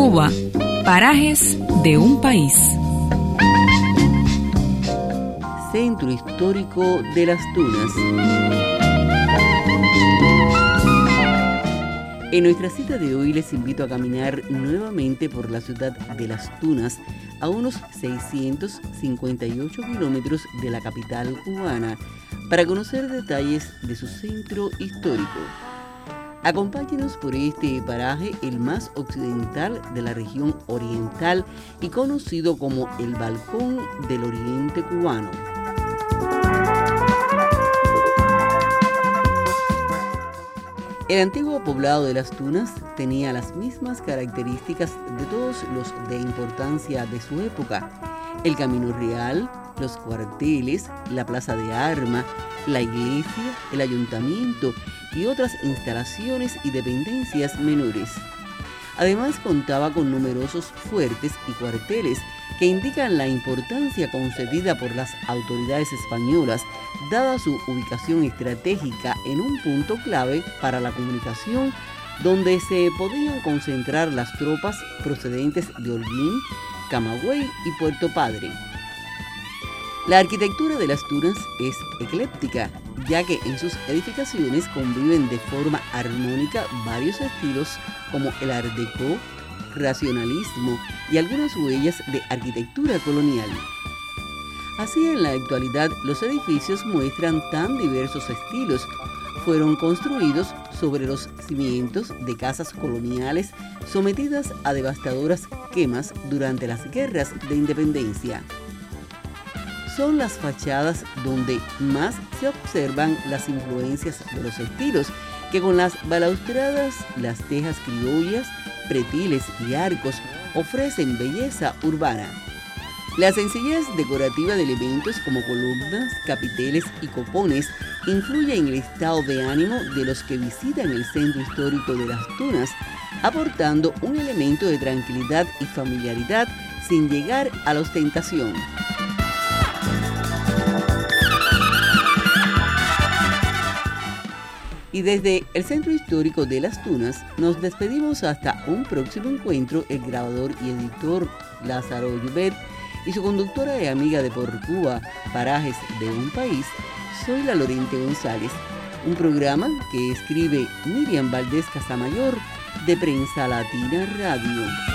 Cuba, parajes de un país. Centro Histórico de Las Tunas. En nuestra cita de hoy les invito a caminar nuevamente por la ciudad de Las Tunas, a unos 658 kilómetros de la capital cubana, para conocer detalles de su centro histórico. Acompáñenos por este paraje, el más occidental de la región oriental y conocido como el Balcón del Oriente cubano. El antiguo poblado de Las Tunas tenía las mismas características de todos los de importancia de su época: el Camino Real, los cuarteles, la Plaza de Armas, la iglesia, el ayuntamiento y otras instalaciones y dependencias menores. Además, contaba con numerosos fuertes y cuarteles que indican la importancia concedida por las autoridades españolas, dada su ubicación estratégica en un punto clave para la comunicación, donde se podían concentrar las tropas procedentes de Holguín, Camagüey y Puerto Padre. La arquitectura de Las Tunas es ecléctica, ya que en sus edificaciones conviven de forma armónica varios estilos como el Art Deco, racionalismo y algunas huellas de arquitectura colonial. Así, en la actualidad, los edificios muestran tan diversos estilos. Fueron construidos sobre los cimientos de casas coloniales sometidas a devastadoras quemas durante las guerras de independencia. Son las fachadas donde más se observan las influencias de los estilos, que con las balaustradas, las tejas criollas, pretiles y arcos ofrecen belleza urbana. La sencillez decorativa de elementos como columnas, capiteles y copones influye en el estado de ánimo de los que visitan el centro histórico de Las Tunas, aportando un elemento de tranquilidad y familiaridad sin llegar a la ostentación. Y desde el Centro Histórico de Las Tunas nos despedimos hasta un próximo encuentro, el grabador y editor Lázaro Llubet y su conductora y amiga de Por Cuba, parajes de un país, soy la Lorente González, un programa que escribe Miriam Valdés Casamayor de Prensa Latina Radio.